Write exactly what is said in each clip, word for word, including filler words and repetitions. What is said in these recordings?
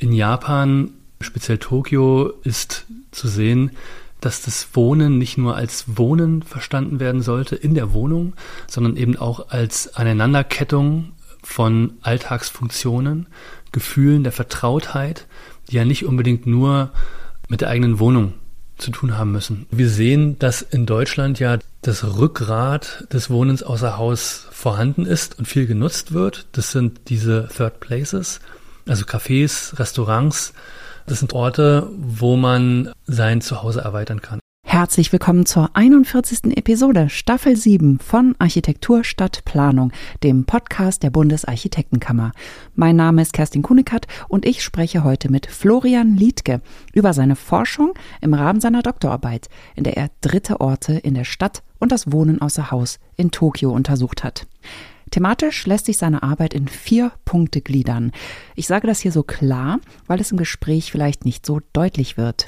In Japan, speziell Tokio, ist zu sehen, dass das Wohnen nicht nur als Wohnen verstanden werden sollte in der Wohnung, sondern eben auch als Aneinanderkettung von Alltagsfunktionen, Gefühlen der Vertrautheit, die ja nicht unbedingt nur mit der eigenen Wohnung zu tun haben müssen. Wir sehen, dass in Deutschland ja das Rückgrat des Wohnens außer Haus vorhanden ist und viel genutzt wird. Das sind diese Third Places, also Cafés, Restaurants. Das sind Orte, wo man sein Zuhause erweitern kann. Herzlich willkommen zur einundvierzigsten Episode, Staffel sieben von Architektur statt Planung, dem Podcast der Bundesarchitektenkammer. Mein Name ist Kerstin Kunekat und ich spreche heute mit Florian Liedtke über seine Forschung im Rahmen seiner Doktorarbeit, in der er dritte Orte in der Stadt und das Wohnen außer Haus in Tokio untersucht hat. Thematisch lässt sich seine Arbeit in vier Punkte gliedern. Ich sage das hier so klar, weil es im Gespräch vielleicht nicht so deutlich wird.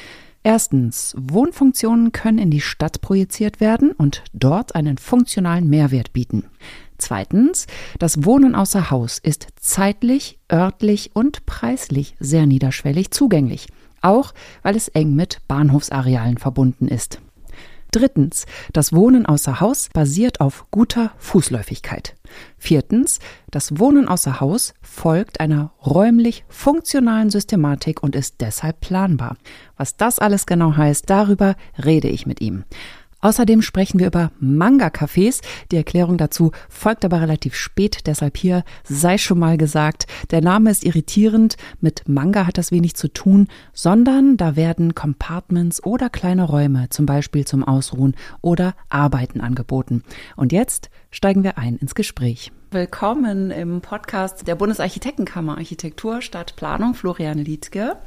Erstens, Wohnfunktionen können in die Stadt projiziert werden und dort einen funktionalen Mehrwert bieten. Zweitens, das Wohnen außer Haus ist zeitlich, örtlich und preislich sehr niederschwellig zugänglich, auch weil es eng mit Bahnhofsarealen verbunden ist. Drittens, das Wohnen außer Haus basiert auf guter Fußläufigkeit. Viertens, das Wohnen außer Haus folgt einer räumlich funktionalen Systematik und ist deshalb planbar. Was das alles genau heißt, darüber rede ich mit ihm. Außerdem sprechen wir über Manga-Cafés. Die Erklärung dazu folgt aber relativ spät, deshalb hier sei schon mal gesagt, der Name ist irritierend, mit Manga hat das wenig zu tun, sondern da werden Compartments oder kleine Räume, zum Beispiel zum Ausruhen oder Arbeiten angeboten. Und jetzt steigen wir ein ins Gespräch. Willkommen im Podcast der Bundesarchitektenkammer Architektur statt Planung, Florian Liedtke.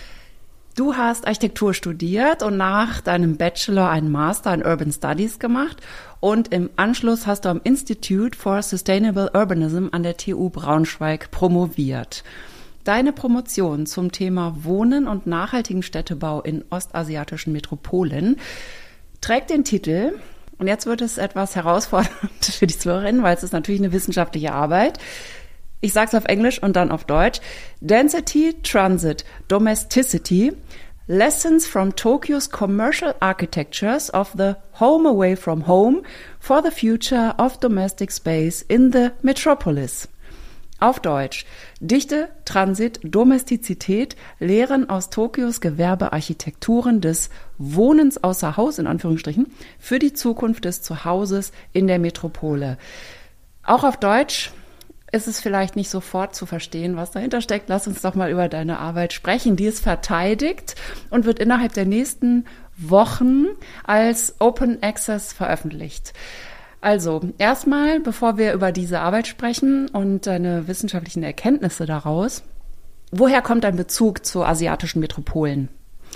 Du hast Architektur studiert und nach deinem Bachelor einen Master in Urban Studies gemacht und im Anschluss hast du am Institute for Sustainable Urbanism an der T U Braunschweig promoviert. Deine Promotion zum Thema Wohnen und nachhaltigen Städtebau in ostasiatischen Metropolen trägt den Titel, und jetzt wird es etwas herausfordernd für die Zuhörerinnen, weil es ist natürlich eine wissenschaftliche Arbeit. Ich sage es auf Englisch und dann auf Deutsch. Density, Transit, Domesticity, Lessons from Tokyo's Commercial Architectures of the Home Away from Home for the Future of Domestic Space in the Metropolis. Auf Deutsch. Dichte, Transit, Domestizität, Lehren aus Tokios Gewerbearchitekturen des Wohnens außer Haus, in Anführungsstrichen, für die Zukunft des Zuhauses in der Metropole. Auch auf Deutsch ist es vielleicht nicht sofort zu verstehen, was dahinter steckt. Lass uns doch mal über deine Arbeit sprechen. Die ist verteidigt und wird innerhalb der nächsten Wochen als Open Access veröffentlicht. Also erstmal, bevor wir über diese Arbeit sprechen und deine wissenschaftlichen Erkenntnisse daraus, woher kommt dein Bezug zu asiatischen Metropolen?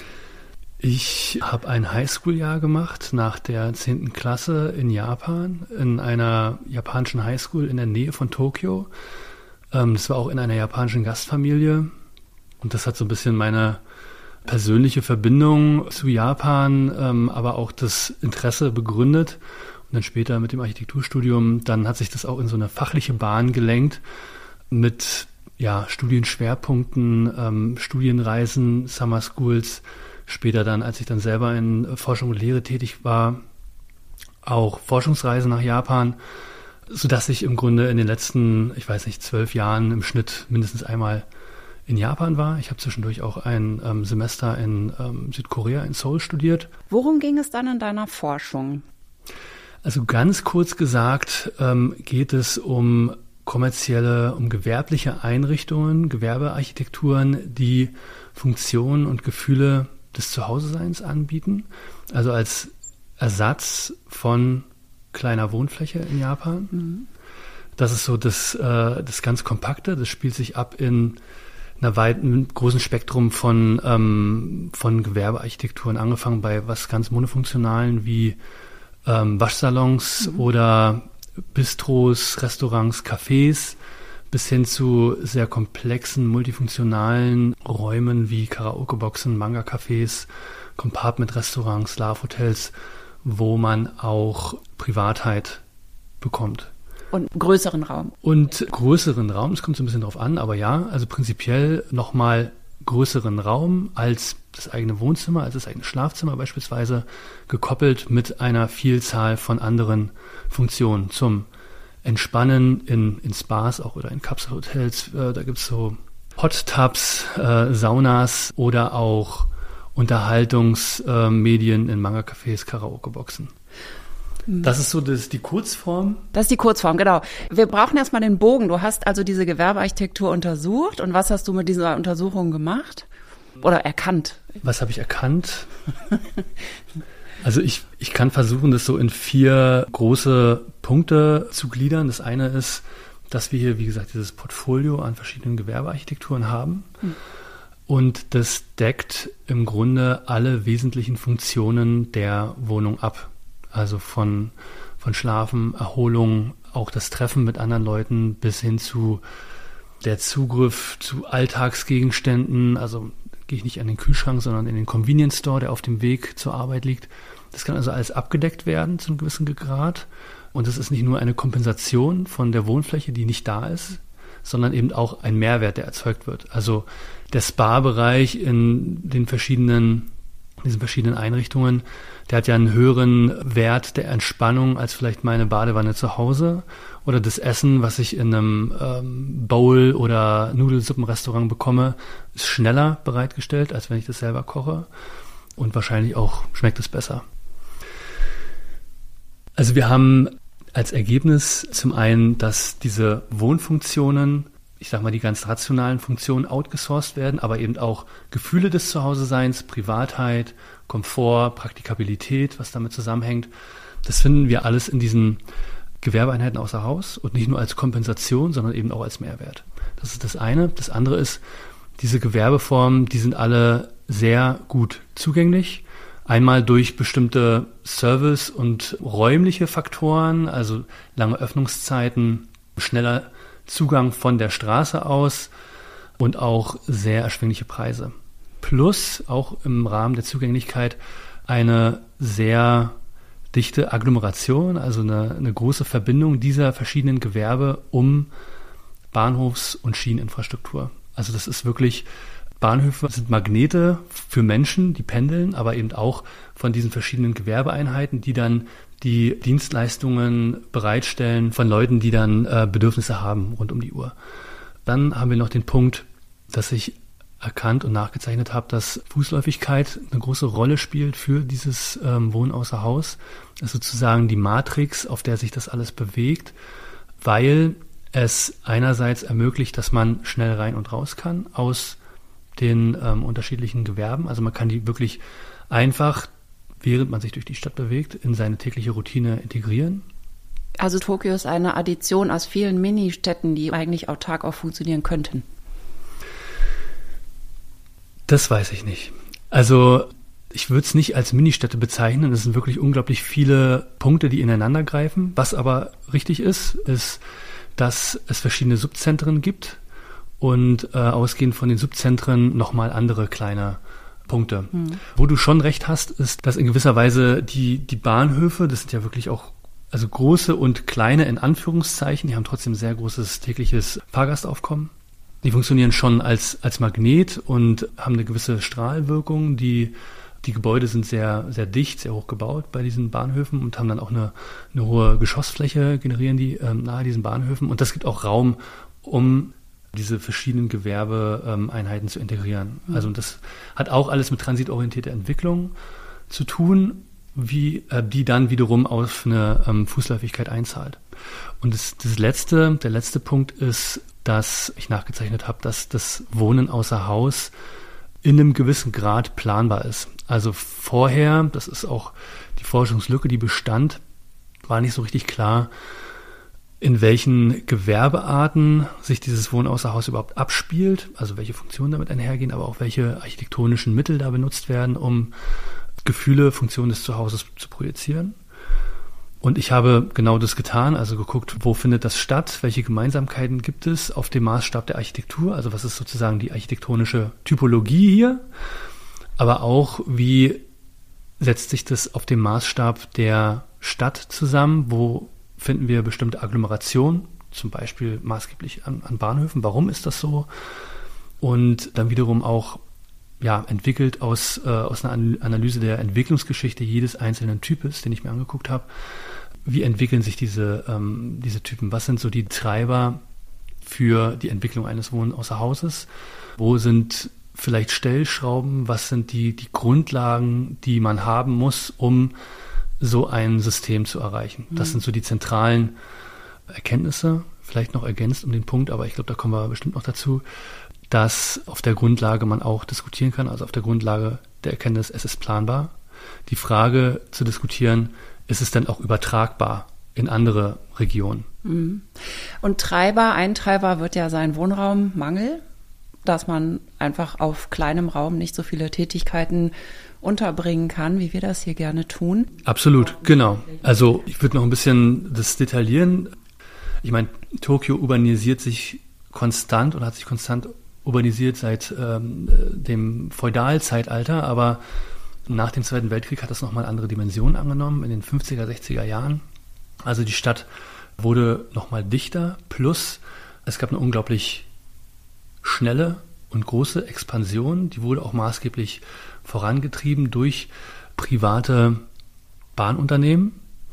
Ich habe ein Highschool-Jahr gemacht nach der zehnten Klasse in Japan, in einer japanischen Highschool in der Nähe von Tokio. Ähm, das war auch in einer japanischen Gastfamilie und das hat so ein bisschen meine persönliche Verbindung zu Japan, ähm, aber auch das Interesse begründet. Und dann später mit dem Architekturstudium, dann hat sich das auch in so eine fachliche Bahn gelenkt mit ja, Studienschwerpunkten, ähm, Studienreisen, Summer Schools. Später dann, als ich dann selber in Forschung und Lehre tätig war, auch Forschungsreisen nach Japan, sodass ich im Grunde in den letzten, ich weiß nicht, zwölf Jahren im Schnitt mindestens einmal in Japan war. Ich habe zwischendurch auch ein ähm, Semester in ähm, Südkorea, in Seoul studiert. Worum ging es dann in deiner Forschung? Also ganz kurz gesagt ähm, geht es um kommerzielle, um gewerbliche Einrichtungen, Gewerbearchitekturen, die Funktionen und Gefühle des Zuhause-Seins anbieten, also als Ersatz von kleiner Wohnfläche in Japan. Mhm. Das ist so das, äh, das ganz Kompakte, das spielt sich ab in einer weiten, großen Spektrum von, ähm, von Gewerbearchitekturen, angefangen bei was ganz monofunktionalen wie ähm, Waschsalons mhm. oder Bistros, Restaurants, Cafés, bis hin zu sehr komplexen, multifunktionalen Räumen wie Karaoke-Boxen, Manga-Cafés, Compartment-Restaurants, Love-Hotels, wo man auch Privatheit bekommt. Und größeren Raum. Und größeren Raum, es kommt so ein bisschen drauf an, aber ja, also prinzipiell nochmal größeren Raum als das eigene Wohnzimmer, als das eigene Schlafzimmer beispielsweise, gekoppelt mit einer Vielzahl von anderen Funktionen zum Entspannen in, in Spas auch oder in Kapselhotels. Äh, da gibt's so Hot Tubs, äh, Saunas oder auch Unterhaltungsmedien äh, in Manga-Cafés, Karaoke-Boxen. Das ist so das, die Kurzform. Das ist die Kurzform, genau. Wir brauchen erstmal den Bogen. Du hast also diese Gewerbearchitektur untersucht. Und was hast du mit dieser Untersuchung gemacht? Oder erkannt? Was habe ich erkannt? Also ich, ich kann versuchen, das so in vier große Punkte zu gliedern. Das eine ist, dass wir hier, wie gesagt, dieses Portfolio an verschiedenen Gewerbearchitekturen haben. Hm. Und das deckt im Grunde alle wesentlichen Funktionen der Wohnung ab. Also von, von Schlafen, Erholung, auch das Treffen mit anderen Leuten bis hin zu der Zugriff zu Alltagsgegenständen. Also gehe ich nicht an den Kühlschrank, sondern in den Convenience Store, der auf dem Weg zur Arbeit liegt. Das kann also alles abgedeckt werden zu einem gewissen Grad. Und es ist nicht nur eine Kompensation von der Wohnfläche, die nicht da ist, sondern eben auch ein Mehrwert, der erzeugt wird. Also der Spa-Bereich in den verschiedenen, diesen verschiedenen Einrichtungen, der hat ja einen höheren Wert der Entspannung als vielleicht meine Badewanne zu Hause oder das Essen, was ich in einem ähm, Bowl- oder Nudelsuppenrestaurant bekomme, ist schneller bereitgestellt, als wenn ich das selber koche und wahrscheinlich auch schmeckt es besser. Also wir haben als Ergebnis zum einen, dass diese Wohnfunktionen, ich sag mal die ganz rationalen Funktionen outgesourced werden, aber eben auch Gefühle des Zuhause-Seins, Privatheit, Komfort, Praktikabilität, was damit zusammenhängt. Das finden wir alles in diesen Gewerbeeinheiten außer Haus und nicht nur als Kompensation, sondern eben auch als Mehrwert. Das ist das eine. Das andere ist, diese Gewerbeformen, die sind alle sehr gut zugänglich. Einmal durch bestimmte Service- und räumliche Faktoren, also lange Öffnungszeiten, schneller Zugang von der Straße aus und auch sehr erschwingliche Preise. Plus auch im Rahmen der Zugänglichkeit eine sehr dichte Agglomeration, also eine, eine große Verbindung dieser verschiedenen Gewerbe um Bahnhofs- und Schieneninfrastruktur. Also das ist wirklich, Bahnhöfe sind Magnete für Menschen, die pendeln, aber eben auch von diesen verschiedenen Gewerbeeinheiten, die dann die Dienstleistungen bereitstellen von Leuten, die dann äh, Bedürfnisse haben rund um die Uhr. Dann haben wir noch den Punkt, dass ich erkannt und nachgezeichnet habe, dass Fußläufigkeit eine große Rolle spielt für dieses ähm, Wohnen außer Haus. Das ist sozusagen die Matrix, auf der sich das alles bewegt, weil es einerseits ermöglicht, dass man schnell rein und raus kann aus den ähm, unterschiedlichen Gewerben. Also man kann die wirklich einfach, während man sich durch die Stadt bewegt, in seine tägliche Routine integrieren. Also Tokio ist eine Addition aus vielen Ministädten, die eigentlich autark auch funktionieren könnten. Das weiß ich nicht. Also ich würde es nicht als Ministädte bezeichnen. Es sind wirklich unglaublich viele Punkte, die ineinander greifen. Was aber richtig ist, ist, dass es verschiedene Subzentren gibt und äh, ausgehend von den Subzentren nochmal andere kleine Punkte. Mhm. Wo du schon recht hast, ist, dass in gewisser Weise die, die Bahnhöfe, das sind ja wirklich auch also große und kleine in Anführungszeichen, die haben trotzdem sehr großes tägliches Fahrgastaufkommen. Die funktionieren schon als, als Magnet und haben eine gewisse Strahlwirkung. Die, die Gebäude sind sehr, sehr dicht, sehr hoch gebaut bei diesen Bahnhöfen und haben dann auch eine, eine hohe Geschossfläche, generieren die ähm, nahe diesen Bahnhöfen. Und das gibt auch Raum, um diese verschiedenen Gewerbeeinheiten zu integrieren. Mhm. Also das hat auch alles mit transitorientierter Entwicklung zu tun, wie äh, die dann wiederum auf eine ähm, Fußläufigkeit einzahlt. Und das, das letzte, der letzte Punkt ist, dass ich nachgezeichnet habe, dass das Wohnen außer Haus in einem gewissen Grad planbar ist. Also vorher, das ist auch die Forschungslücke, die bestand, war nicht so richtig klar, in welchen Gewerbearten sich dieses Wohnen außer Haus überhaupt abspielt, also welche Funktionen damit einhergehen, aber auch welche architektonischen Mittel da benutzt werden, um Gefühle, Funktionen des Zuhauses zu projizieren. Und ich habe genau das getan, also geguckt, wo findet das statt, welche Gemeinsamkeiten gibt es auf dem Maßstab der Architektur, also was ist sozusagen die architektonische Typologie hier, aber auch, wie setzt sich das auf dem Maßstab der Stadt zusammen, wo finden wir bestimmte Agglomerationen, zum Beispiel maßgeblich an, an Bahnhöfen. Warum ist das so? Und dann wiederum auch ja, entwickelt aus, äh, aus einer Analyse der Entwicklungsgeschichte jedes einzelnen Types, den ich mir angeguckt habe. Wie entwickeln sich diese, ähm, diese Typen? Was sind so die Treiber für die Entwicklung eines Wohn- Außerhauses? Wo sind vielleicht Stellschrauben? Was sind die, die Grundlagen, die man haben muss, um so ein System zu erreichen? Mhm. Das sind so die zentralen Erkenntnisse, vielleicht noch ergänzt um den Punkt, aber ich glaube, da kommen wir bestimmt noch dazu, dass auf der Grundlage man auch diskutieren kann, also auf der Grundlage der Erkenntnis, es ist planbar. Die Frage zu diskutieren, ist es denn auch übertragbar in andere Regionen? Und Treiber, ein Treiber wird ja sein Wohnraummangel, dass man einfach auf kleinem Raum nicht so viele Tätigkeiten unterbringen kann, wie wir das hier gerne tun. Absolut, genau. Also ich würde noch ein bisschen das detaillieren. Ich meine, Tokio urbanisiert sich konstant oder hat sich konstant urbanisiert seit ähm, dem Feudalzeitalter, aber nach dem Zweiten Weltkrieg hat das nochmal andere Dimensionen angenommen, in den fünfziger, sechziger Jahren. Also die Stadt wurde nochmal dichter, plus es gab eine unglaublich schnelle und große Expansion, die wurde auch maßgeblich vorangetrieben durch private Bahnunternehmen,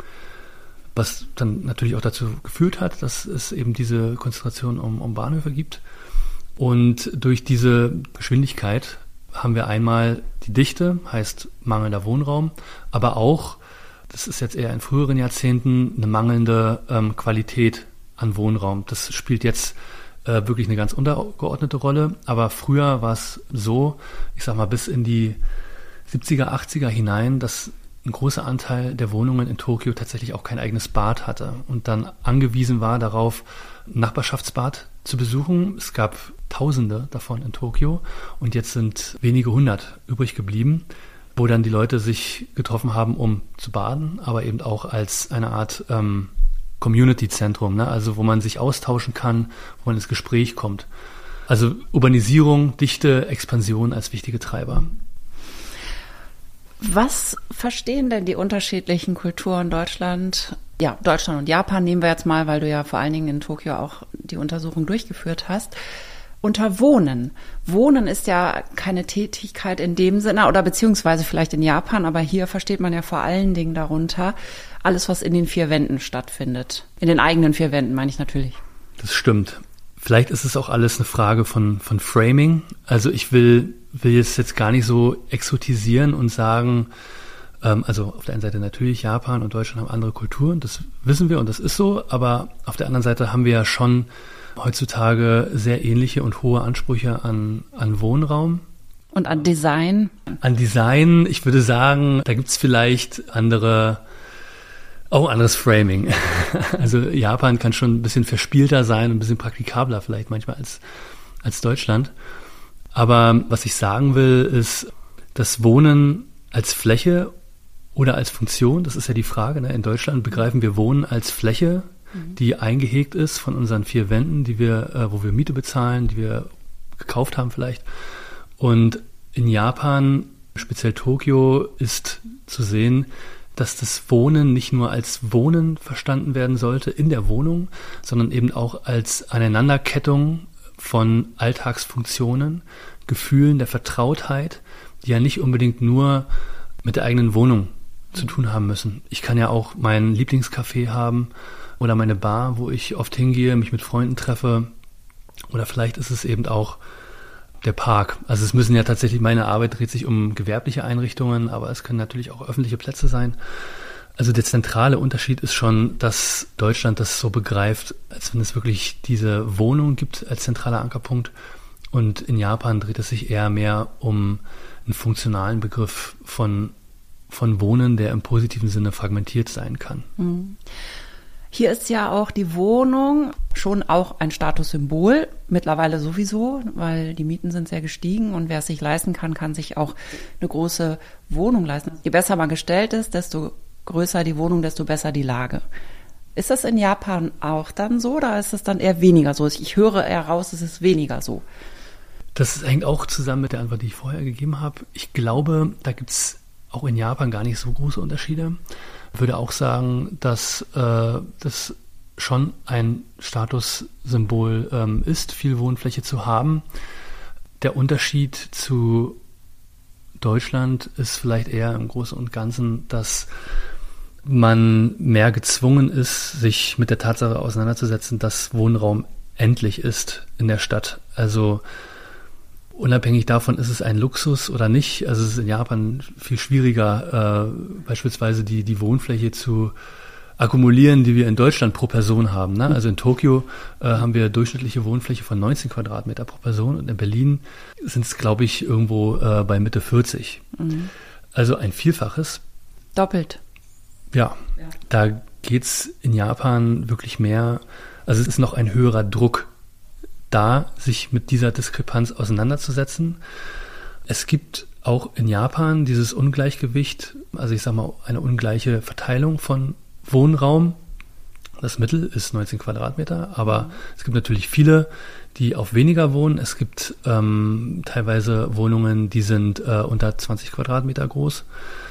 was dann natürlich auch dazu geführt hat, dass es eben diese Konzentration um, um Bahnhöfe gibt. Und durch diese Geschwindigkeit haben wir einmal die Dichte, heißt mangelnder Wohnraum, aber auch, das ist jetzt eher in früheren Jahrzehnten, eine mangelnde ähm, Qualität an Wohnraum. Das spielt jetzt äh, wirklich eine ganz untergeordnete Rolle, aber früher war es so, ich sag mal bis in die siebziger, achtziger hinein, dass ein großer Anteil der Wohnungen in Tokio tatsächlich auch kein eigenes Bad hatte und dann angewiesen war darauf, ein Nachbarschaftsbad zu besuchen. Es gab Tausende davon in Tokio und jetzt sind wenige hundert übrig geblieben, wo dann die Leute sich getroffen haben, um zu baden, aber eben auch als eine Art ähm, Community-Zentrum, ne? Also wo man sich austauschen kann, wo man ins Gespräch kommt. Also Urbanisierung, Dichte, Expansion als wichtige Treiber. Was verstehen denn die unterschiedlichen Kulturen Deutschland, ja, Deutschland und Japan nehmen wir jetzt mal, weil du ja vor allen Dingen in Tokio auch die Untersuchung durchgeführt hast, unter Wohnen? Wohnen ist ja keine Tätigkeit in dem Sinne, oder beziehungsweise vielleicht in Japan, aber hier versteht man ja vor allen Dingen darunter alles, was in den vier Wänden stattfindet. In den eigenen vier Wänden, meine ich natürlich. Das stimmt. Vielleicht ist es auch alles eine Frage von, von Framing. Also ich will, will es jetzt gar nicht so exotisieren und sagen, ähm, also auf der einen Seite natürlich Japan und Deutschland haben andere Kulturen, das wissen wir und das ist so, aber auf der anderen Seite haben wir ja schon heutzutage sehr ähnliche und hohe Ansprüche an, an Wohnraum. Und an Design? An Design, ich würde sagen, da gibt es vielleicht andere, auch anderes Framing. Also Japan kann schon ein bisschen verspielter sein, ein bisschen praktikabler vielleicht manchmal als, als Deutschland. Aber was ich sagen will, ist, dass Wohnen als Fläche oder als Funktion, das ist ja die Frage, ne? In Deutschland begreifen wir Wohnen als Fläche, die eingehegt ist von unseren vier Wänden, die wir, äh, wo wir Miete bezahlen, die wir gekauft haben vielleicht. Und in Japan, speziell Tokio, ist zu sehen, dass das Wohnen nicht nur als Wohnen verstanden werden sollte in der Wohnung, sondern eben auch als Aneinanderkettung von Alltagsfunktionen, Gefühlen der Vertrautheit, die ja nicht unbedingt nur mit der eigenen Wohnung zu tun haben müssen. Ich kann ja auch mein Lieblingscafé haben oder meine Bar, wo ich oft hingehe, mich mit Freunden treffe. Oder vielleicht ist es eben auch der Park. Also es müssen ja tatsächlich, meine Arbeit dreht sich um gewerbliche Einrichtungen, aber es können natürlich auch öffentliche Plätze sein. Also der zentrale Unterschied ist schon, dass Deutschland das so begreift, als wenn es wirklich diese Wohnung gibt als zentraler Ankerpunkt. Und in Japan dreht es sich eher mehr um einen funktionalen Begriff von, von Wohnen, der im positiven Sinne fragmentiert sein kann. Mhm. Hier ist ja auch die Wohnung schon auch ein Statussymbol, mittlerweile sowieso, weil die Mieten sind sehr gestiegen und wer es sich leisten kann, kann sich auch eine große Wohnung leisten. Je besser man gestellt ist, desto größer die Wohnung, desto besser die Lage. Ist das in Japan auch dann so oder ist es dann eher weniger so? Ich höre eher raus, es ist weniger so. Das hängt auch zusammen mit der Antwort, die ich vorher gegeben habe. Ich glaube, da gibt es auch in Japan gar nicht so große Unterschiede. Ich würde auch sagen, dass äh, das schon ein Statussymbol ähm, ist, viel Wohnfläche zu haben. Der Unterschied zu Deutschland ist vielleicht eher im Großen und Ganzen, dass man mehr gezwungen ist, sich mit der Tatsache auseinanderzusetzen, dass Wohnraum endlich ist in der Stadt. Also unabhängig davon, ist es ein Luxus oder nicht. Also es ist in Japan viel schwieriger, äh, beispielsweise die, die Wohnfläche zu akkumulieren, die wir in Deutschland pro Person haben. Ne? Also in Tokio äh, haben wir durchschnittliche Wohnfläche von neunzehn Quadratmeter pro Person und in Berlin sind es, glaube ich, irgendwo äh, bei Mitte vierzig. Mhm. Also ein Vielfaches. Doppelt. Ja, ja. Da geht's in Japan wirklich mehr, also es ist noch ein höherer Druck da, sich mit dieser Diskrepanz auseinanderzusetzen. Es gibt auch in Japan dieses Ungleichgewicht, also ich sage mal eine ungleiche Verteilung von Wohnraum. Das Mittel ist neunzehn Quadratmeter, aber es gibt natürlich viele, die auf weniger wohnen. Es gibt ähm, teilweise Wohnungen, die sind äh, unter zwanzig Quadratmeter groß.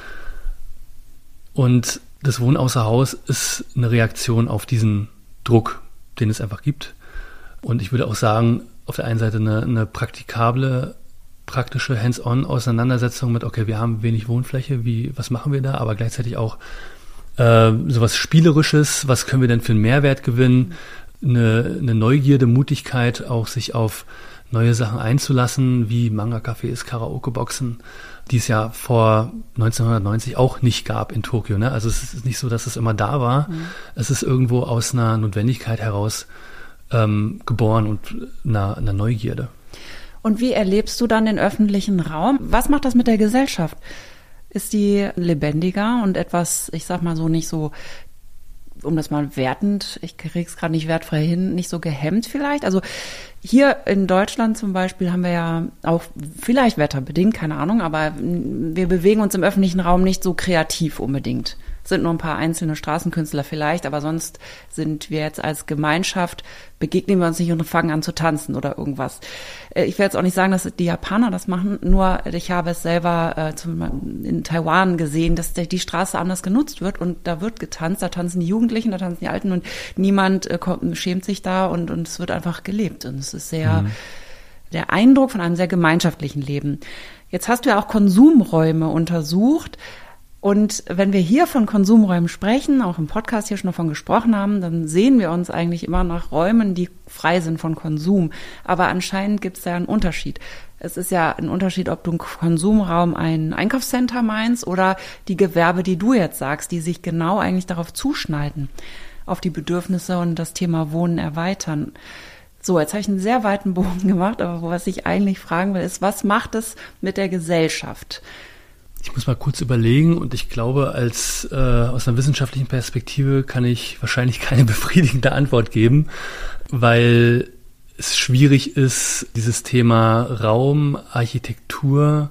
Und das Wohnen außer Haus ist eine Reaktion auf diesen Druck, den es einfach gibt. Und ich würde auch sagen, auf der einen Seite eine, eine praktikable, praktische Hands-on-Auseinandersetzung mit, okay, wir haben wenig Wohnfläche, wie, was machen wir da? Aber gleichzeitig auch äh, sowas Spielerisches, was können wir denn für einen Mehrwert gewinnen? Eine, eine Neugierde, Mutigkeit, auch sich auf neue Sachen einzulassen, wie Manga-Cafés, Karaoke-Boxen, die es ja vor neunzehnhundertneunzig auch nicht gab in Tokio. Ne? Also es ist nicht so, dass es immer da war. Mhm. Es ist irgendwo aus einer Notwendigkeit heraus ähm, geboren und einer, einer Neugierde. Und wie erlebst du dann den öffentlichen Raum? Was macht das mit der Gesellschaft? Ist die lebendiger und etwas, ich sag mal so, nicht so, um das mal wertend, ich krieg's gerade nicht wertfrei hin, nicht so gehemmt vielleicht? Also hier in Deutschland zum Beispiel haben wir ja auch, vielleicht wetterbedingt, keine Ahnung, aber wir bewegen uns im öffentlichen Raum nicht so kreativ unbedingt. Es sind nur ein paar einzelne Straßenkünstler vielleicht, aber sonst sind wir jetzt als Gemeinschaft, begegnen wir uns nicht und fangen an zu tanzen oder irgendwas. Ich will jetzt auch nicht sagen, dass die Japaner das machen, nur ich habe es selber äh, zum, in Taiwan gesehen, dass die Straße anders genutzt wird und da wird getanzt, da tanzen die Jugendlichen, da tanzen die Alten und niemand äh, kommt, schämt sich da und, und es wird einfach gelebt und es ist sehr, mhm. der Eindruck von einem sehr gemeinschaftlichen Leben. Jetzt hast du ja auch Konsumräume untersucht. Und wenn wir hier von Konsumräumen sprechen, auch im Podcast hier schon davon gesprochen haben, dann sehen wir uns eigentlich immer nach Räumen, die frei sind von Konsum. Aber anscheinend gibt es ja einen Unterschied. Es ist ja ein Unterschied, ob du einen Konsumraum, ein Einkaufscenter meinst oder die Gewerbe, die du jetzt sagst, die sich genau eigentlich darauf zuschneiden, auf die Bedürfnisse und das Thema Wohnen erweitern. So, jetzt habe ich einen sehr weiten Bogen gemacht, aber was ich eigentlich fragen will, ist, was macht es mit der Gesellschaft? Ich muss mal kurz überlegen und ich glaube, als äh, aus einer wissenschaftlichen Perspektive kann ich wahrscheinlich keine befriedigende Antwort geben, weil es schwierig ist, dieses Thema Raum, Architektur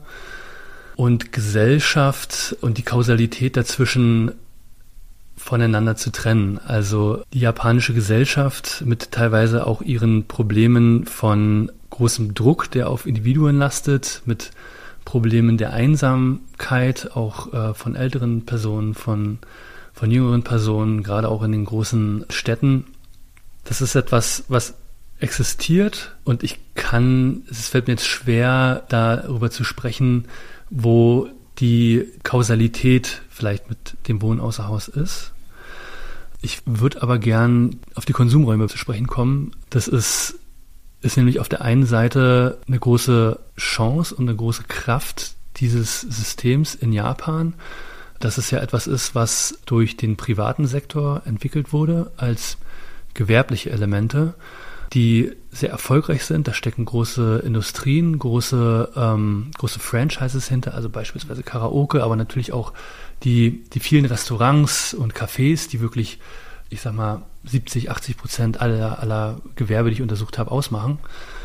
und Gesellschaft und die Kausalität dazwischen voneinander zu trennen. Also die japanische Gesellschaft mit teilweise auch ihren Problemen von großem Druck, der auf Individuen lastet, mit Problemen der Einsamkeit, auch äh, von älteren Personen, von, von jüngeren Personen, gerade auch in den großen Städten. Das ist etwas, was existiert und ich kann, es fällt mir jetzt schwer, darüber zu sprechen, wo die Kausalität vielleicht mit dem Wohnen außer Haus ist. Ich würde aber gern auf die Konsumräume zu sprechen kommen. Das ist ist nämlich auf der einen Seite eine große Chance und eine große Kraft dieses Systems in Japan, dass es ja etwas ist, was durch den privaten Sektor entwickelt wurde als gewerbliche Elemente, die sehr erfolgreich sind. Da stecken große Industrien, große, ähm, große Franchises hinter, also beispielsweise Karaoke, aber natürlich auch die, die vielen Restaurants und Cafés, die wirklich, ich sag mal, siebzig, achtzig Prozent aller, aller Gewerbe, die ich untersucht habe, ausmachen.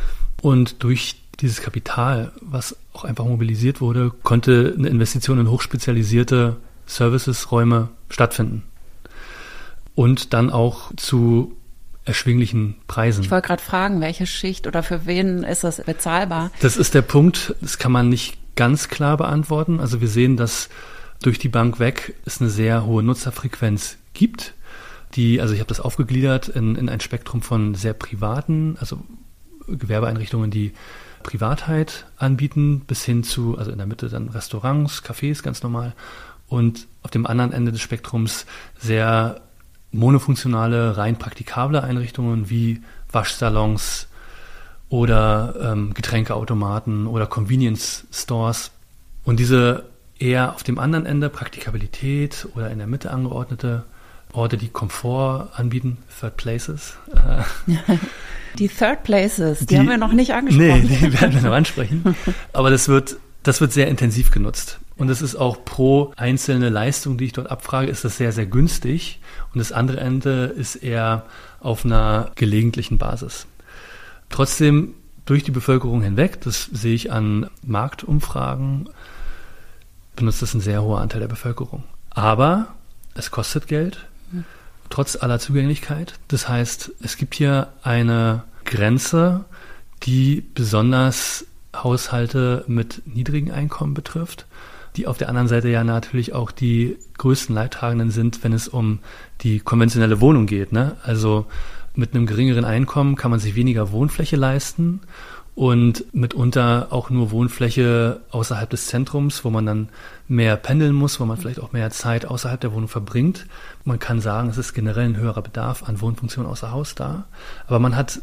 Und durch dieses Kapital, was auch einfach mobilisiert wurde, konnte eine Investition in hochspezialisierte Services, Räume stattfinden. Und dann auch zu erschwinglichen Preisen. Ich wollte gerade fragen, welche Schicht oder für wen ist das bezahlbar? Das ist der Punkt, das kann man nicht ganz klar beantworten. Also wir sehen, dass durch die Bank weg es eine sehr hohe Nutzerfrequenz gibt. Die, also ich habe das aufgegliedert in, in ein Spektrum von sehr privaten, also Gewerbeeinrichtungen, die Privatheit anbieten, bis hin zu, also in der Mitte dann Restaurants, Cafés, ganz normal. Und auf dem anderen Ende des Spektrums sehr monofunktionale, rein praktikable Einrichtungen wie Waschsalons oder ähm, Getränkeautomaten oder Convenience Stores. Und diese eher auf dem anderen Ende Praktikabilität oder in der Mitte angeordnete Orte, die Komfort anbieten, Third Places. Die Third Places, die, die haben wir noch nicht angesprochen. Nee, die werden wir noch ansprechen. Aber das wird, das wird sehr intensiv genutzt. Und es ist auch pro einzelne Leistung, die ich dort abfrage, ist das sehr, sehr günstig. Und das andere Ende ist eher auf einer gelegentlichen Basis. Trotzdem durch die Bevölkerung hinweg, das sehe ich an Marktumfragen, benutzt das ein sehr hoher Anteil der Bevölkerung. Aber es kostet Geld, trotz aller Zugänglichkeit. Das heißt, es gibt hier eine Grenze, die besonders Haushalte mit niedrigen Einkommen betrifft, die auf der anderen Seite ja natürlich auch die größten Leidtragenden sind, wenn es um die konventionelle Wohnung geht, ne? Also mit einem geringeren Einkommen kann man sich weniger Wohnfläche leisten und mitunter auch nur Wohnfläche außerhalb des Zentrums, wo man dann mehr pendeln muss, wo man vielleicht auch mehr Zeit außerhalb der Wohnung verbringt. Man kann sagen, es ist generell ein höherer Bedarf an Wohnfunktionen außer Haus da, aber man hat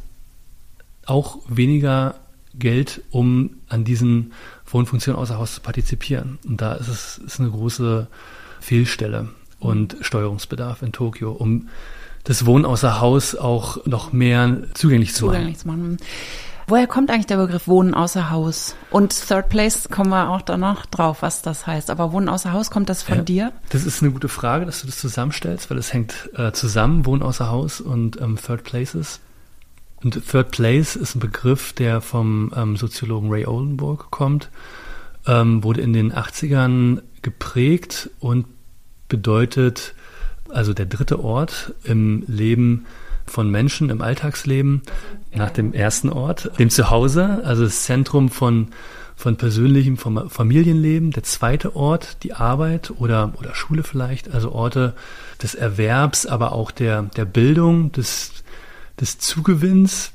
auch weniger Geld, um an diesen Wohnfunktionen außer Haus zu partizipieren. Und da ist es ist eine große Fehlstelle und Steuerungsbedarf in Tokio, um das Wohnen außer Haus auch noch mehr zugänglich zu machen. Zugänglich zu machen. Woher kommt eigentlich der Begriff Wohnen außer Haus? Und Third Place kommen wir auch danach drauf, was das heißt. Aber Wohnen außer Haus, kommt das von ja, dir? Das ist eine gute Frage, dass du das zusammenstellst, weil es hängt äh, zusammen, Wohnen außer Haus und ähm, Third Places. Und Third Place ist ein Begriff, der vom ähm, Soziologen Ray Oldenburg kommt, ähm, wurde in den achtzigern geprägt und bedeutet, also der dritte Ort im Leben von Menschen, im Alltagsleben, nach dem ersten Ort, dem Zuhause, also das Zentrum von, von persönlichem, vom Familienleben, der zweite Ort, die Arbeit oder, oder Schule vielleicht, also Orte des Erwerbs, aber auch der, der Bildung, des des Zugewinns,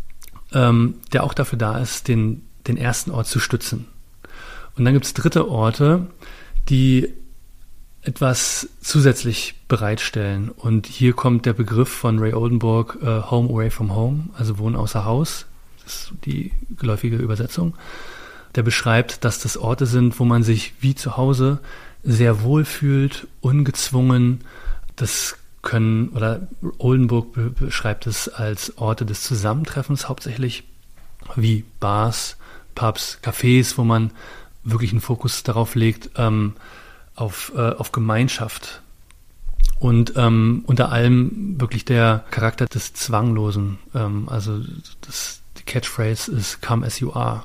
ähm, der auch dafür da ist, den, den ersten Ort zu stützen. Und dann gibt es dritte Orte, die etwas zusätzlich bereitstellen. Und hier kommt der Begriff von Ray Oldenburg, äh, Home Away from Home, also Wohnen außer Haus. Das ist die geläufige Übersetzung. Der beschreibt, dass das Orte sind, wo man sich wie zu Hause sehr wohl fühlt, ungezwungen. Das können, oder Oldenburg be- beschreibt es als Orte des Zusammentreffens hauptsächlich, wie Bars, Pubs, Cafés, wo man wirklich einen Fokus darauf legt, ähm, auf, äh, auf Gemeinschaft. Und ähm, unter allem wirklich der Charakter des Zwanglosen. Ähm, also das, die Catchphrase ist "Come as you are".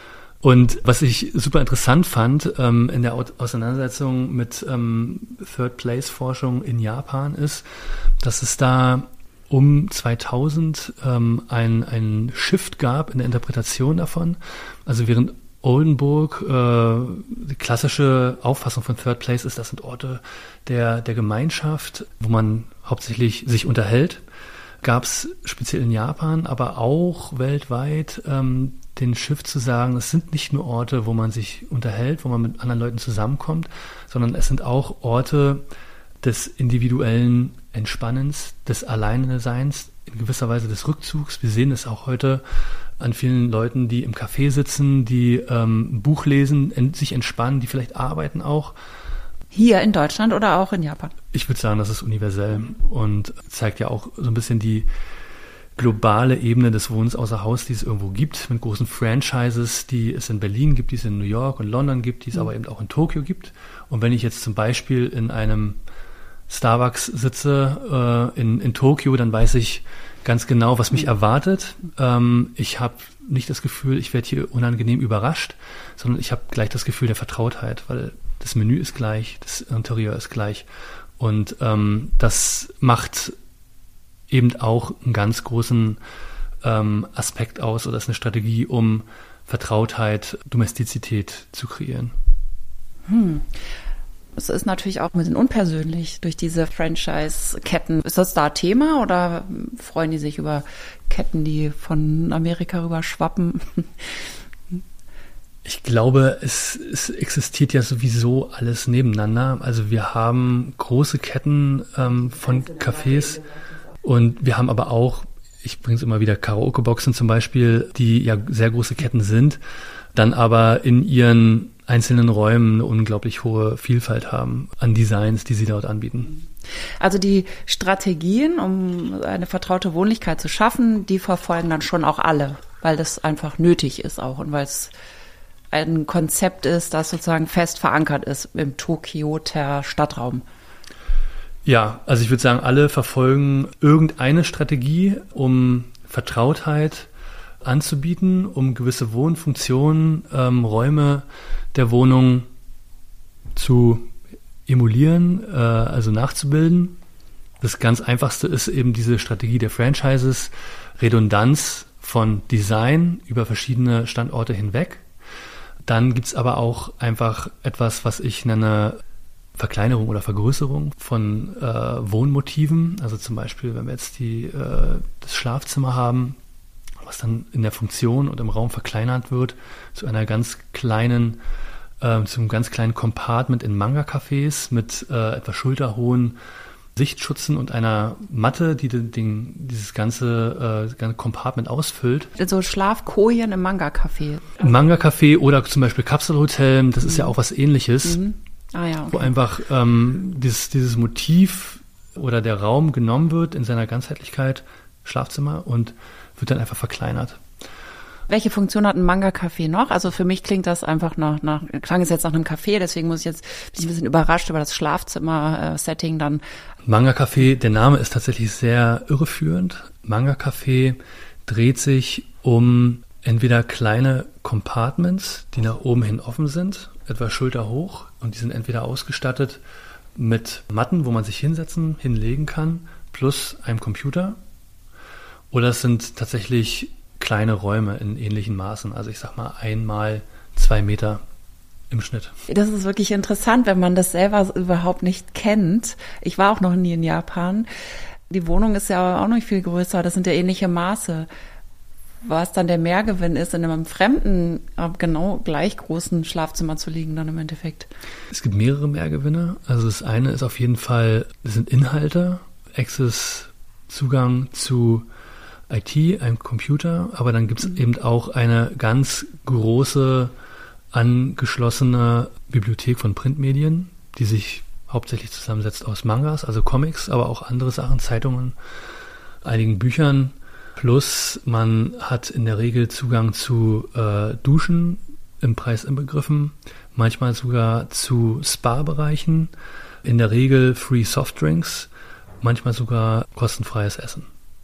Und was ich super interessant fand ähm, in der Auseinandersetzung mit ähm, Third-Place-Forschung in Japan ist, dass es da um zweitausend ähm, ein, ein Shift gab in der Interpretation davon. Also während Oldenburg äh, die klassische Auffassung von Third Place ist, das sind Orte der, der Gemeinschaft, wo man hauptsächlich sich unterhält, gab es speziell in Japan, aber auch weltweit ähm, den Shift zu sagen, es sind nicht nur Orte, wo man sich unterhält, wo man mit anderen Leuten zusammenkommt, sondern es sind auch Orte des individuellen Entspannens, des Alleineseins, in gewisser Weise des Rückzugs. Wir sehen es auch heute an vielen Leuten, die im Café sitzen, die ähm, ein Buch lesen, en- sich entspannen, die vielleicht arbeiten auch. Hier in Deutschland oder auch in Japan? Ich würde sagen, das ist universell und zeigt ja auch so ein bisschen die globale Ebene des Wohnens außer Haus, die es irgendwo gibt, mit großen Franchises, die es in Berlin gibt, die es in New York und London gibt, die es mhm. aber eben auch in Tokio gibt. Und wenn ich jetzt zum Beispiel in einem Starbucks sitze äh, in, in Tokio, dann weiß ich ganz genau, was mich mhm. erwartet. Ähm, ich habe nicht das Gefühl, ich werde hier unangenehm überrascht, sondern ich habe gleich das Gefühl der Vertrautheit, weil das Menü ist gleich, das Interieur ist gleich. Und ähm, das macht eben auch einen ganz großen ähm, Aspekt aus oder ist eine Strategie, um Vertrautheit, Domestizität zu kreieren. Hm. Es ist natürlich auch ein bisschen unpersönlich durch diese Franchise-Ketten. Ist das da Thema oder freuen die sich über Ketten, die von Amerika rüber schwappen? Ich glaube, es, es existiert ja sowieso alles nebeneinander. Also wir haben große Ketten ähm, von Cafés und wir haben aber auch, ich bringe es immer wieder, Karaoke-Boxen zum Beispiel, die ja sehr große Ketten sind, dann aber in ihren einzelnen Räumen eine unglaublich hohe Vielfalt haben an Designs, die sie dort anbieten. Also die Strategien, um eine vertraute Wohnlichkeit zu schaffen, die verfolgen dann schon auch alle, weil das einfach nötig ist auch und weil es ein Konzept ist, das sozusagen fest verankert ist im Tokioter Stadtraum. Ja, also ich würde sagen, alle verfolgen irgendeine Strategie, um Vertrautheit anzubieten, um gewisse Wohnfunktionen, ähm, Räume der Wohnung zu emulieren, äh, also nachzubilden. Das ganz Einfachste ist eben diese Strategie der Franchises, Redundanz von Design über verschiedene Standorte hinweg. Dann gibt's aber auch einfach etwas, was ich nenne Verkleinerung oder Vergrößerung von äh, Wohnmotiven. Also zum Beispiel, wenn wir jetzt die, äh, das Schlafzimmer haben, was dann in der Funktion und im Raum verkleinert wird, zu einer ganz kleinen, äh, zum ganz kleinen Compartment in Manga-Cafés mit äh, etwa schulterhohen Sichtschutzen und einer Matte, die den, den, dieses ganze, äh, ganze Compartment ausfüllt. So Schlafkojen im Manga-Café. Im Manga-Café oder zum Beispiel Kapselhotel, das ist mhm. ja auch was Ähnliches, mhm. ah, ja, okay. wo einfach ähm, dieses, dieses Motiv oder der Raum genommen wird in seiner Ganzheitlichkeit, Schlafzimmer, und wird dann einfach verkleinert. Welche Funktion hat ein Manga-Café noch? Also für mich klingt das einfach nach, nach klang es jetzt nach einem Café, deswegen muss ich jetzt bin ich ein bisschen überrascht über das Schlafzimmer-Setting dann. Manga-Café, der Name ist tatsächlich sehr irreführend. Manga-Café dreht sich um entweder kleine Compartments, die nach oben hin offen sind, etwa schulterhoch, und die sind entweder ausgestattet mit Matten, wo man sich hinsetzen, hinlegen kann, plus einem Computer, oder es sind tatsächlich kleine Räume in ähnlichen Maßen, also ich sag mal einmal zwei Meter im Schnitt. Das ist wirklich interessant, wenn man das selber überhaupt nicht kennt. Ich war auch noch nie in Japan. Die Wohnung ist ja auch noch viel größer, das sind ja ähnliche Maße. Was dann der Mehrgewinn ist, in einem fremden, genau gleich großen Schlafzimmer zu liegen dann im Endeffekt. Es gibt mehrere Mehrgewinne. Also das eine ist auf jeden Fall, das sind Inhalte, Access, Zugang zu I T, einem Computer, aber dann gibt es mhm. eben auch eine ganz große angeschlossene Bibliothek von Printmedien, die sich hauptsächlich zusammensetzt aus Mangas, also Comics, aber auch andere Sachen, Zeitungen, einigen Büchern. Plus man hat in der Regel Zugang zu äh, Duschen im Preis inbegriffen, manchmal sogar zu Spa-Bereichen, in der Regel Free Softdrinks, manchmal sogar kostenfreies Essen.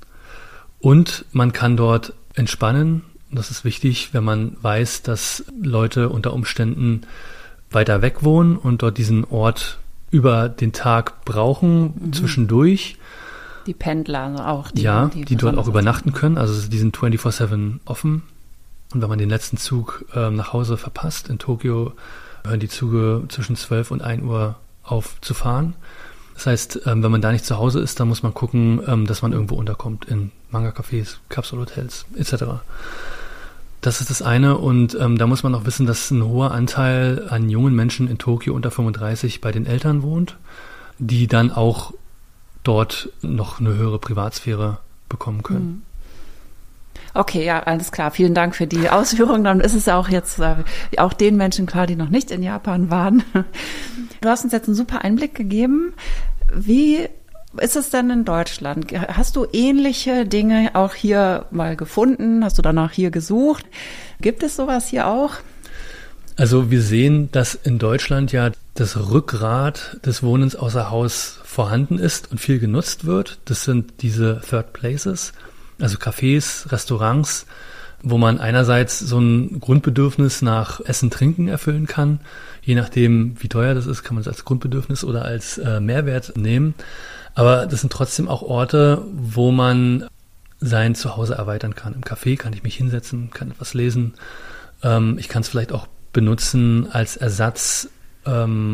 Und man kann dort entspannen. Das ist wichtig, wenn man weiß, dass Leute unter Umständen weiter weg wohnen und dort diesen Ort über den Tag brauchen, mhm. zwischendurch. Die Pendler auch. Die, ja, die, die dort auch übernachten können. Also die sind vierundzwanzig sieben offen. Und wenn man den letzten Zug äh, nach Hause verpasst, in Tokio hören die Züge zwischen zwölf und ein Uhr auf zu fahren. Das heißt, ähm, wenn man da nicht zu Hause ist, dann muss man gucken, ähm, dass man irgendwo unterkommt, in Manga-Cafés, Kapselhotels et cetera. Das ist das eine, und ähm, da muss man auch wissen, dass ein hoher Anteil an jungen Menschen in Tokio unter fünfunddreißig bei den Eltern wohnt, die dann auch dort noch eine höhere Privatsphäre bekommen können. Okay, ja, alles klar. Vielen Dank für die Ausführungen. Dann ist es ja auch jetzt äh, auch den Menschen klar, die noch nicht in Japan waren. Du hast uns jetzt einen super Einblick gegeben. Wie ist es denn in Deutschland? Hast du ähnliche Dinge auch hier mal gefunden? Hast du danach hier gesucht? Gibt es sowas hier auch? Also wir sehen, dass in Deutschland ja das Rückgrat des Wohnens außer Haus vorhanden ist und viel genutzt wird. Das sind diese Third Places, also Cafés, Restaurants, wo man einerseits so ein Grundbedürfnis nach Essen, Trinken erfüllen kann. Je nachdem, wie teuer das ist, kann man es als Grundbedürfnis oder als äh, Mehrwert nehmen. Aber das sind trotzdem auch Orte, wo man sein Zuhause erweitern kann. Im Café kann ich mich hinsetzen, kann etwas lesen. Ähm, ich kann es vielleicht auch benutzen als Ersatz, ähm,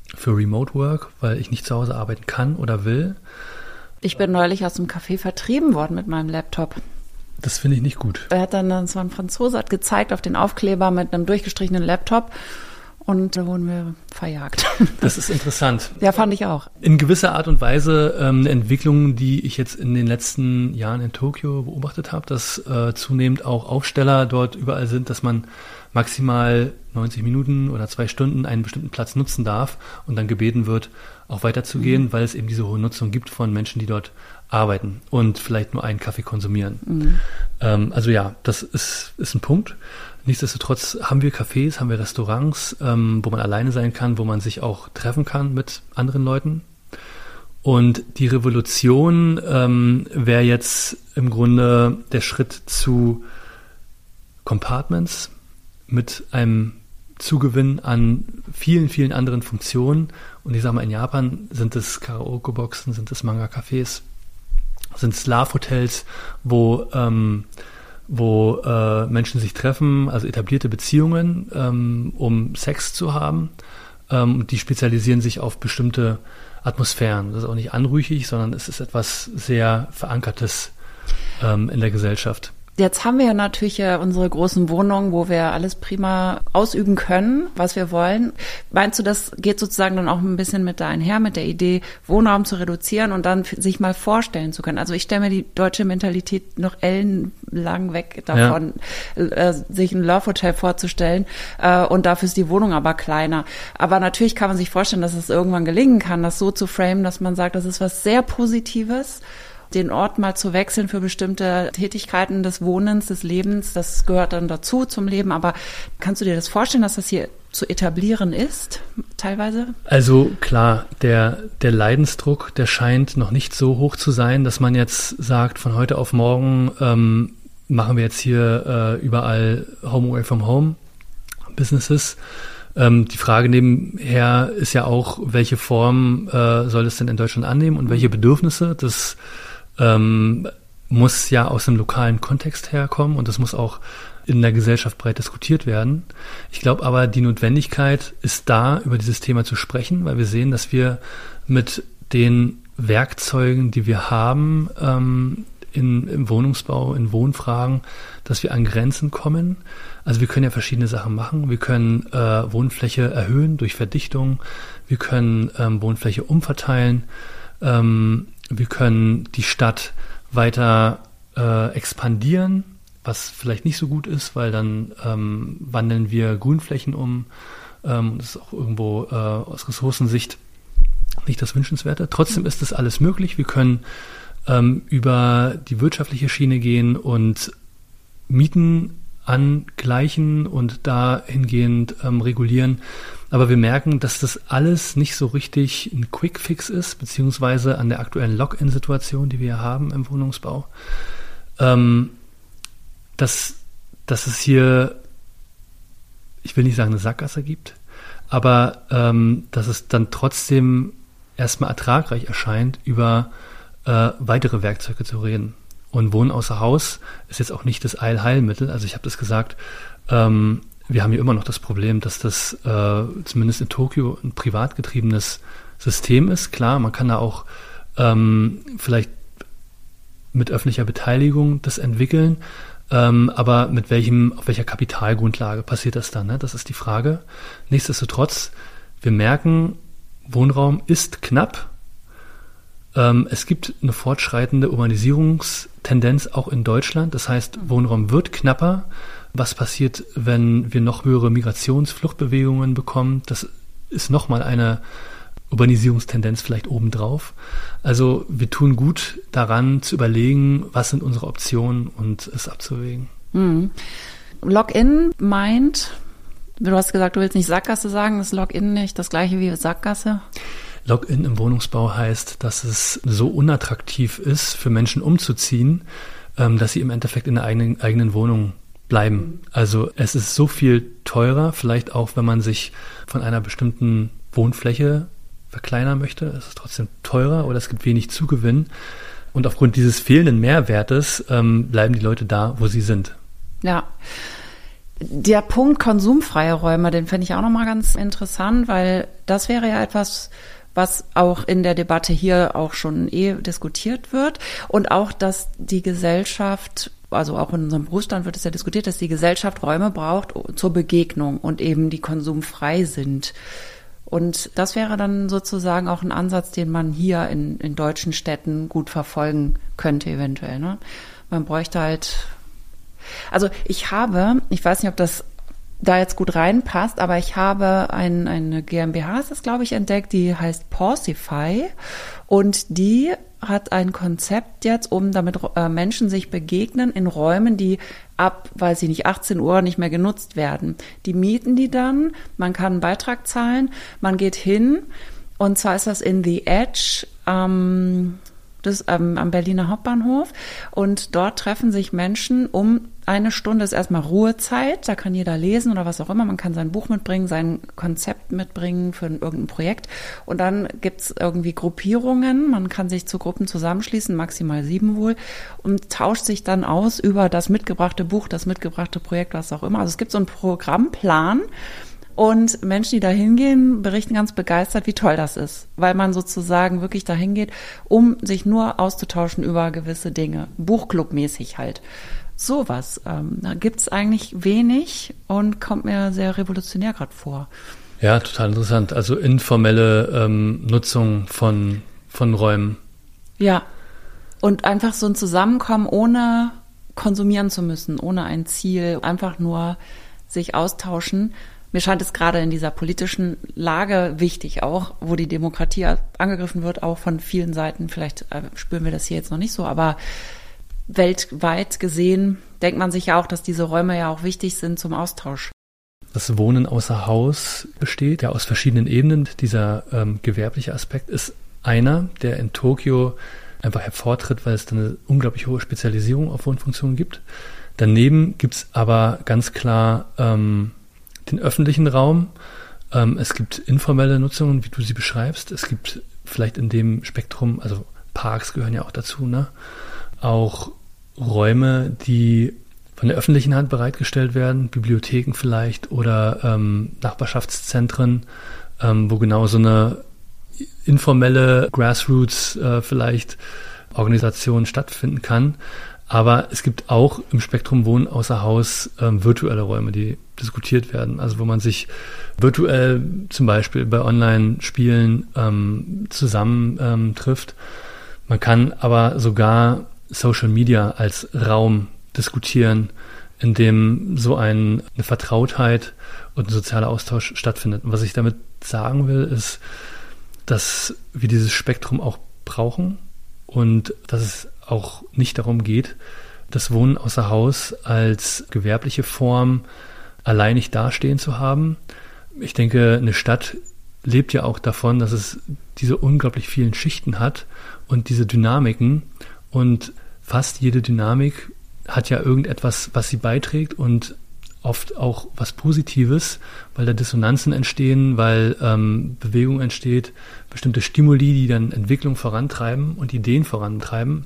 für Remote Work, weil ich nicht zu Hause arbeiten kann oder will. Ich bin neulich aus dem Café vertrieben worden mit meinem Laptop. Das finde ich nicht gut. Er hat dann, das war ein Franzose, hat gezeigt auf den Aufkleber mit einem durchgestrichenen Laptop und da wurden wir verjagt. Das ist interessant. Ja, fand ich auch. In gewisser Art und Weise ähm, eine Entwicklung, die ich jetzt in den letzten Jahren in Tokio beobachtet habe, dass äh, zunehmend auch Aufsteller dort überall sind, dass man maximal neunzig Minuten oder zwei Stunden einen bestimmten Platz nutzen darf und dann gebeten wird, auch weiterzugehen, mhm. weil es eben diese hohe Nutzung gibt von Menschen, die dort arbeiten und vielleicht nur einen Kaffee konsumieren. Mhm. Ähm, also ja, das ist, ist ein Punkt. Nichtsdestotrotz haben wir Cafés, haben wir Restaurants, ähm, wo man alleine sein kann, wo man sich auch treffen kann mit anderen Leuten. Und die Revolution ähm, wäre jetzt im Grunde der Schritt zu Compartments mit einem Zugewinn an vielen, vielen anderen Funktionen. Und ich sage mal, in Japan sind es Karaoke-Boxen, sind es Manga-Cafés, sind es Love-Hotels, wo, ähm, wo äh, Menschen sich treffen, also etablierte Beziehungen, ähm, um Sex zu haben. Ähm, die spezialisieren sich auf bestimmte Atmosphären. Das ist auch nicht anrüchig, sondern es ist etwas sehr Verankertes ähm, in der Gesellschaft. Jetzt haben wir ja natürlich äh, unsere großen Wohnungen, wo wir alles prima ausüben können, was wir wollen. Meinst du, das geht sozusagen dann auch ein bisschen mit da einher, mit der Idee, Wohnraum zu reduzieren und dann sich mal vorstellen zu können? Also ich stelle mir die deutsche Mentalität noch ellenlang weg davon, ja. äh, sich ein Love-Hotel vorzustellen äh, und dafür ist die Wohnung aber kleiner. Aber natürlich kann man sich vorstellen, dass es irgendwann gelingen kann, das so zu framen, dass man sagt, das ist was sehr Positives, den Ort mal zu wechseln für bestimmte Tätigkeiten des Wohnens, des Lebens, das gehört dann dazu zum Leben. Aber kannst du dir das vorstellen, dass das hier zu etablieren ist, teilweise? Also klar, der, der Leidensdruck, der scheint noch nicht so hoch zu sein, dass man jetzt sagt, von heute auf morgen ähm, machen wir jetzt hier äh, überall Home Away from Home Businesses. Ähm, die Frage nebenher ist ja auch, welche Form äh, soll es denn in Deutschland annehmen und welche Bedürfnisse? Das Ähm, muss ja aus einem lokalen Kontext herkommen und das muss auch in der Gesellschaft breit diskutiert werden. Ich glaube aber, die Notwendigkeit ist da, über dieses Thema zu sprechen, weil wir sehen, dass wir mit den Werkzeugen, die wir haben, ähm, in, im Wohnungsbau, in Wohnfragen, dass wir an Grenzen kommen. Also wir können ja verschiedene Sachen machen. Wir können äh, Wohnfläche erhöhen durch Verdichtung. Wir können ähm, Wohnfläche umverteilen. Ähm, Wir können die Stadt weiter äh, expandieren, was vielleicht nicht so gut ist, weil dann ähm, wandeln wir Grünflächen um. Ähm, das ist auch irgendwo äh, aus Ressourcensicht nicht das Wünschenswerte. Trotzdem ist das alles möglich. Wir können ähm, über die wirtschaftliche Schiene gehen und Mieten angleichen und dahingehend ähm, regulieren. Aber wir merken, dass das alles nicht so richtig ein Quick-Fix ist, beziehungsweise an der aktuellen Lock-in-Situation, die wir haben im Wohnungsbau, ähm, dass, dass es hier, ich will nicht sagen, eine Sackgasse gibt, aber ähm, dass es dann trotzdem erstmal ertragreich erscheint, über äh, weitere Werkzeuge zu reden. Und Wohnen außer Haus ist jetzt auch nicht das Allheilmittel. Also ich habe das gesagt, ähm, wir haben hier immer noch das Problem, dass das äh, zumindest in Tokio ein privat getriebenes System ist. Klar, man kann da auch ähm, vielleicht mit öffentlicher Beteiligung das entwickeln, ähm, aber mit welchem, auf welcher Kapitalgrundlage passiert das dann? Ne? Das ist die Frage. Nichtsdestotrotz, wir merken, Wohnraum ist knapp. Ähm, es gibt eine fortschreitende Urbanisierungstendenz auch in Deutschland. Das heißt, Wohnraum wird knapper. Was passiert, wenn wir noch höhere Migrationsfluchtbewegungen bekommen? Das ist nochmal eine Urbanisierungstendenz vielleicht obendrauf. Also wir tun gut daran zu überlegen, was sind unsere Optionen und es abzuwägen. Mhm. Login meint, du hast gesagt, du willst nicht Sackgasse sagen, ist Login nicht das gleiche wie Sackgasse? Login im Wohnungsbau heißt, dass es so unattraktiv ist, für Menschen umzuziehen, dass sie im Endeffekt in der eigenen, eigenen Wohnung bleiben. Also es ist so viel teurer, vielleicht auch, wenn man sich von einer bestimmten Wohnfläche verkleinern möchte, es ist trotzdem teurer oder es gibt wenig Zugewinn. Und aufgrund dieses fehlenden Mehrwertes ähm, bleiben die Leute da, wo sie sind. Ja. Der Punkt konsumfreie Räume, den finde ich auch nochmal ganz interessant, weil das wäre ja etwas, was auch in der Debatte hier auch schon eh diskutiert wird. Und auch, dass die Gesellschaft, also auch in unserem Berufsstand wird es ja diskutiert, dass die Gesellschaft Räume braucht zur Begegnung und eben die konsumfrei sind. Und das wäre dann sozusagen auch ein Ansatz, den man hier in, in deutschen Städten gut verfolgen könnte eventuell. Ne? Man bräuchte halt, also ich habe, ich weiß nicht, ob das da jetzt gut reinpasst, aber ich habe ein, eine GmbH, ist das glaube ich, entdeckt, die heißt Pausify und die hat ein Konzept jetzt, um damit äh, Menschen sich begegnen in Räumen, die ab, weiß ich nicht, achtzehn Uhr nicht mehr genutzt werden. Die mieten die dann, man kann einen Beitrag zahlen, man geht hin und zwar ist das in The Edge, ähm, das ähm, am Berliner Hauptbahnhof und dort treffen sich Menschen um eine Stunde, ist erstmal Ruhezeit, da kann jeder lesen oder was auch immer, man kann sein Buch mitbringen, sein Konzept mitbringen für irgendein Projekt und dann gibt's irgendwie Gruppierungen, man kann sich zu Gruppen zusammenschließen, maximal sieben wohl und tauscht sich dann aus über das mitgebrachte Buch, das mitgebrachte Projekt, was auch immer. Also es gibt so einen Programmplan und Menschen, die da hingehen, berichten ganz begeistert, wie toll das ist, weil man sozusagen wirklich da hingeht, um sich nur auszutauschen über gewisse Dinge, Buchclub-mäßig halt. Sowas, ähm, da gibt's eigentlich wenig und kommt mir sehr revolutionär gerade vor. Ja, total interessant. Also informelle ähm, Nutzung von, von Räumen. Ja, und einfach so ein Zusammenkommen, ohne konsumieren zu müssen, ohne ein Ziel, einfach nur sich austauschen. Mir scheint es gerade in dieser politischen Lage wichtig auch, wo die Demokratie angegriffen wird, auch von vielen Seiten. Vielleicht äh, spüren wir das hier jetzt noch nicht so, aber weltweit gesehen denkt man sich ja auch, dass diese Räume ja auch wichtig sind zum Austausch. Das Wohnen außer Haus besteht ja aus verschiedenen Ebenen. Dieser ähm, gewerbliche Aspekt ist einer, der in Tokio einfach hervortritt, weil es dann eine unglaublich hohe Spezialisierung auf Wohnfunktionen gibt. Daneben gibt es aber ganz klar ähm, den öffentlichen Raum. Ähm, es gibt informelle Nutzungen, wie du sie beschreibst. Es gibt vielleicht in dem Spektrum, also Parks gehören ja auch dazu, ne? Auch Räume, die von der öffentlichen Hand bereitgestellt werden, Bibliotheken vielleicht oder ähm, Nachbarschaftszentren, ähm, wo genau so eine informelle Grassroots äh, vielleicht Organisation stattfinden kann. Aber es gibt auch im Spektrum Wohnen außer Haus ähm, virtuelle Räume, die diskutiert werden. Also wo man sich virtuell zum Beispiel bei Online-Spielen ähm, zusammen ähm, trifft. Man kann aber sogar Social Media als Raum diskutieren, in dem so ein, eine Vertrautheit und ein sozialer Austausch stattfindet. Und was ich damit sagen will, ist, dass wir dieses Spektrum auch brauchen und dass es auch nicht darum geht, das Wohnen außer Haus als gewerbliche Form alleinig dastehen zu haben. Ich denke, eine Stadt lebt ja auch davon, dass es diese unglaublich vielen Schichten hat und diese Dynamiken. Und fast jede Dynamik hat ja irgendetwas, was sie beiträgt und oft auch was Positives, weil da Dissonanzen entstehen, weil ähm, Bewegung entsteht, bestimmte Stimuli, die dann Entwicklung vorantreiben und Ideen vorantreiben.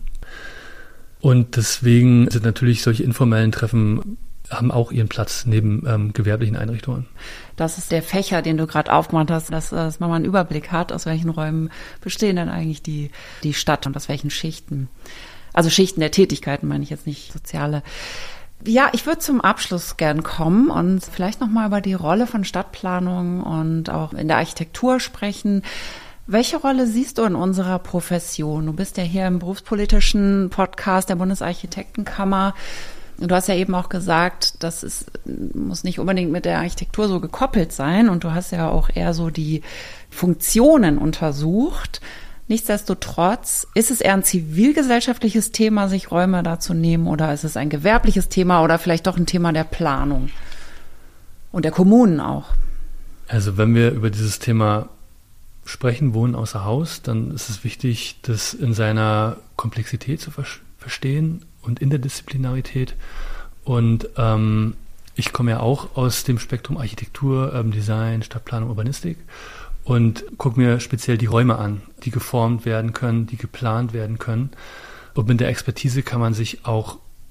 Und deswegen sind natürlich solche informellen Treffen haben auch ihren Platz neben ähm, gewerblichen Einrichtungen. Das ist der Fächer, den du gerade aufgemacht hast, dass, dass man mal einen Überblick hat, aus welchen Räumen bestehen denn eigentlich die, die Stadt und aus welchen Schichten. Also Schichten der Tätigkeiten meine ich jetzt nicht soziale. Ja, ich würde zum Abschluss gern kommen und vielleicht nochmal über die Rolle von Stadtplanung und auch in der Architektur sprechen. Welche Rolle siehst du in unserer Profession? Du bist ja hier im berufspolitischen Podcast der Bundesarchitektenkammer. Du hast ja eben auch gesagt, das ist, muss nicht unbedingt mit der Architektur so gekoppelt sein. Und du hast ja auch eher so die Funktionen untersucht. Nichtsdestotrotz, ist es eher ein zivilgesellschaftliches Thema, sich Räume da zu nehmen, oder ist es ein gewerbliches Thema oder vielleicht doch ein Thema der Planung und der Kommunen auch? Also wenn wir über dieses Thema sprechen, Wohnen außer Haus, dann ist es wichtig, das in seiner Komplexität zu ver- verstehen und Interdisziplinarität. Und ähm, ich komme ja auch aus dem Spektrum Architektur, ähm, Design, Stadtplanung, Urbanistik und gucke mir speziell die Räume an, die geformt werden können, die geplant werden können. Und mit der Expertise kann man sich auch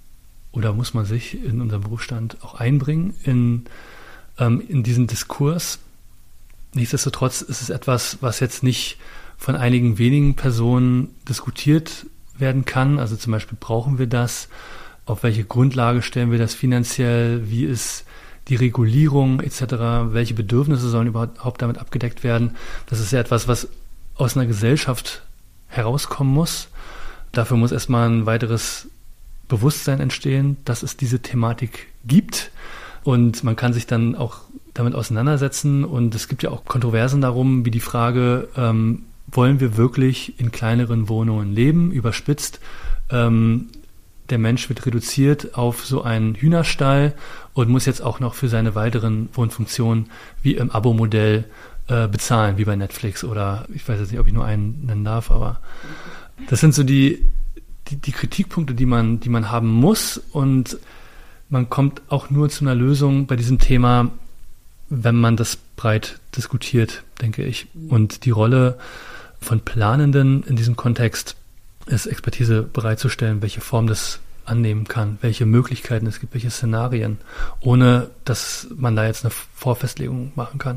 oder muss man sich in unserem Berufsstand auch einbringen in, ähm, in diesen Diskurs. Nichtsdestotrotz ist es etwas, was jetzt nicht von einigen wenigen Personen diskutiert werden kann. Also zum Beispiel, brauchen wir das? Auf welche Grundlage stellen wir das finanziell? Wie ist die Regulierung et cetera? Welche Bedürfnisse sollen überhaupt damit abgedeckt werden? Das ist ja etwas, was aus einer Gesellschaft herauskommen muss. Dafür muss erstmal ein weiteres Bewusstsein entstehen, dass es diese Thematik gibt. Und man kann sich dann auch damit auseinandersetzen. Und es gibt ja auch Kontroversen darum, wie die Frage, ähm, wollen wir wirklich in kleineren Wohnungen leben? Überspitzt, ähm, der Mensch wird reduziert auf so einen Hühnerstall und muss jetzt auch noch für seine weiteren Wohnfunktionen wie im Abo-Modell äh, bezahlen, wie bei Netflix oder ich weiß jetzt nicht, ob ich nur einen nennen darf, aber das sind so die, die, die Kritikpunkte, die man, die man haben muss, und man kommt auch nur zu einer Lösung bei diesem Thema, wenn man das breit diskutiert, denke ich. Und die Rolle von Planenden in diesem Kontext ist, Expertise bereitzustellen, welche Form das annehmen kann, welche Möglichkeiten es gibt, welche Szenarien, ohne dass man da jetzt eine Vorfestlegung machen kann.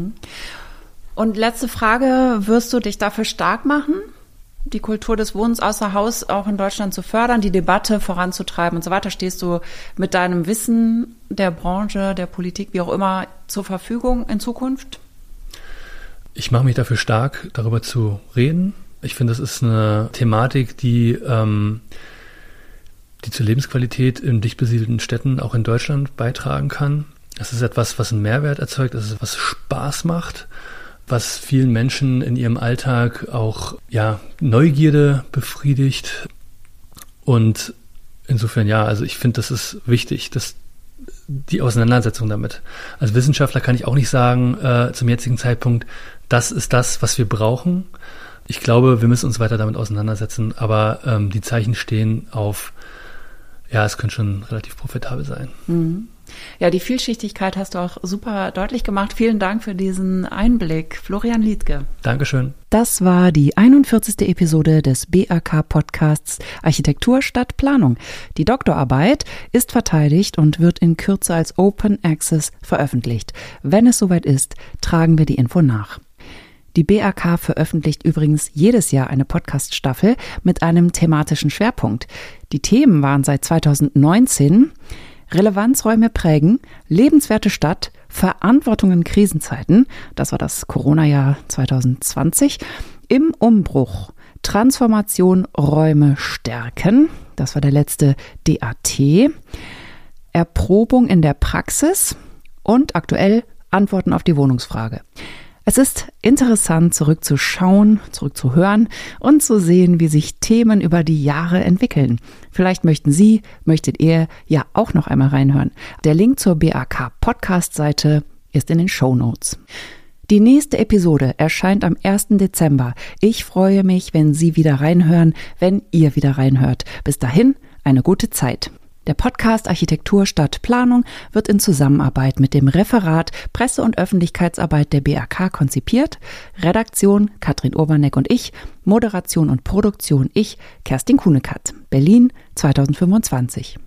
Und letzte Frage, wirst du dich dafür stark machen, die Kultur des Wohnens außer Haus auch in Deutschland zu fördern, die Debatte voranzutreiben und so weiter? Stehst du mit deinem Wissen der Branche, der Politik, wie auch immer, zur Verfügung in Zukunft? Ich mache mich dafür stark, darüber zu reden. Ich finde, das ist eine Thematik, die, ähm, die zur Lebensqualität in dicht besiedelten Städten auch in Deutschland beitragen kann. Es ist etwas, was einen Mehrwert erzeugt, es ist was Spaß macht, was vielen Menschen in ihrem Alltag auch ja, Neugierde befriedigt. Und insofern ja, also ich finde, das ist wichtig, dass die Auseinandersetzung damit. Als Wissenschaftler kann ich auch nicht sagen, äh, zum jetzigen Zeitpunkt, das ist das, was wir brauchen. Ich glaube, wir müssen uns weiter damit auseinandersetzen, aber ähm, die Zeichen stehen auf, ja, es könnte schon relativ profitabel sein. Mhm. Ja, die Vielschichtigkeit hast du auch super deutlich gemacht. Vielen Dank für diesen Einblick, Florian Liedtke. Dankeschön. Das war die einundvierzigste Episode des B A K-Podcasts Architektur statt Planung. Die Doktorarbeit ist verteidigt und wird in Kürze als Open Access veröffentlicht. Wenn es soweit ist, tragen wir die Info nach. Die B A K veröffentlicht übrigens jedes Jahr eine Podcast-Staffel mit einem thematischen Schwerpunkt. Die Themen waren seit zweitausendneunzehn Relevanzräume prägen, lebenswerte Stadt, Verantwortung in Krisenzeiten, das war das Corona-Jahr zwanzig zwanzig, im Umbruch, Transformation, Räume stärken, das war der letzte D A T, Erprobung in der Praxis und aktuell Antworten auf die Wohnungsfrage. Es ist interessant, zurückzuschauen, zurückzuhören und zu sehen, wie sich Themen über die Jahre entwickeln. Vielleicht möchten Sie, möchtet ihr ja auch noch einmal reinhören. Der Link zur B A K-Podcast-Seite ist in den Shownotes. Die nächste Episode erscheint am ersten Dezember. Ich freue mich, wenn Sie wieder reinhören, wenn ihr wieder reinhört. Bis dahin, eine gute Zeit. Der Podcast Architektur statt Planung wird in Zusammenarbeit mit dem Referat Presse- und Öffentlichkeitsarbeit der B A K konzipiert. Redaktion Katrin Urbanek und ich, Moderation und Produktion ich, Kerstin Kunekat. Berlin zweitausendfünfundzwanzig.